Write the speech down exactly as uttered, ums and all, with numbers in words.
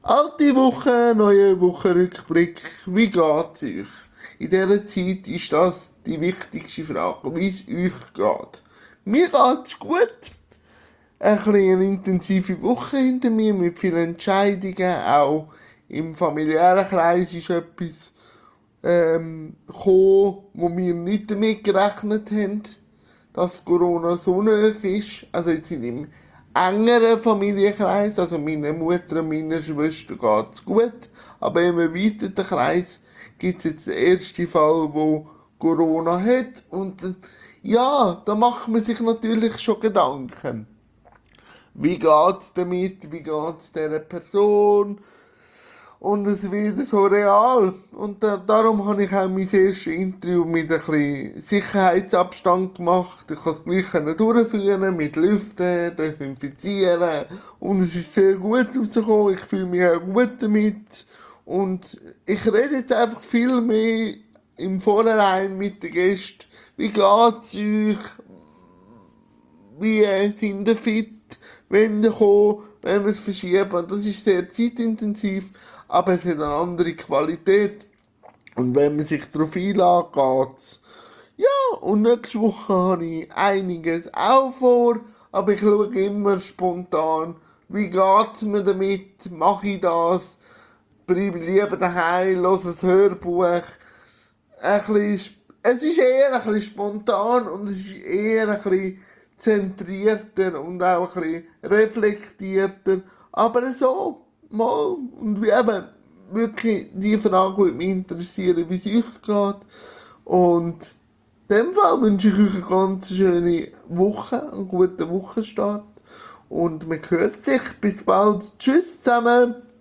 Alte Woche, neue Wochenrückblick. Wie geht's euch? In dieser Zeit ist das die wichtigste Frage, wie es euch geht. Mir geht's gut. Ein bisschen eine intensive Woche hinter mir mit vielen Entscheidungen. Auch im familiären Kreis ist etwas ähm, gekommen, wo wir nicht damit gerechnet haben, dass Corona so nahe ist. Also jetzt in dem engeren Familienkreis, also meiner Mutter und meiner Schwester geht's gut, aber im erweiterten Kreis gibt es jetzt den ersten Fall, wo Corona hat und äh, ja, da macht man sich natürlich schon Gedanken. Wie geht's damit? Wie geht's dieser Person? Und es wird so real. Und da, darum habe ich auch mein erstes Interview mit ein bisschen Sicherheitsabstand gemacht. Ich konnte es gleich durchführen, mit Lüften, desinfizieren. Und es ist sehr gut rausgekommen. Ich fühle mich auch gut damit. Und ich rede jetzt einfach viel mehr im Vorhinein mit den Gästen. Wie geht's euch? Wie äh, sind ihr fit? Wenn ihr kommt, wenn wir es verschieben. Das ist sehr zeitintensiv, aber es hat eine andere Qualität. Und wenn man sich darauf einlässt, geht's. Ja, und nächste Woche habe ich einiges auch vor, aber ich schaue immer spontan, wie geht's mir damit, mache ich das, bleibe lieber daheim, höre ein Hörbuch. Ein bisschen, es ist eher ein bisschen spontan und es ist eher ein bisschen zentrierter und auch ein bisschen reflektierter, aber so, mal, und wie eben, wirklich die Frage würde mich interessieren, wie es euch geht. Und in dem Fall wünsche ich euch eine ganz schöne Woche, einen guten Wochenstart. Und man hört sich. Bis bald. Tschüss zusammen.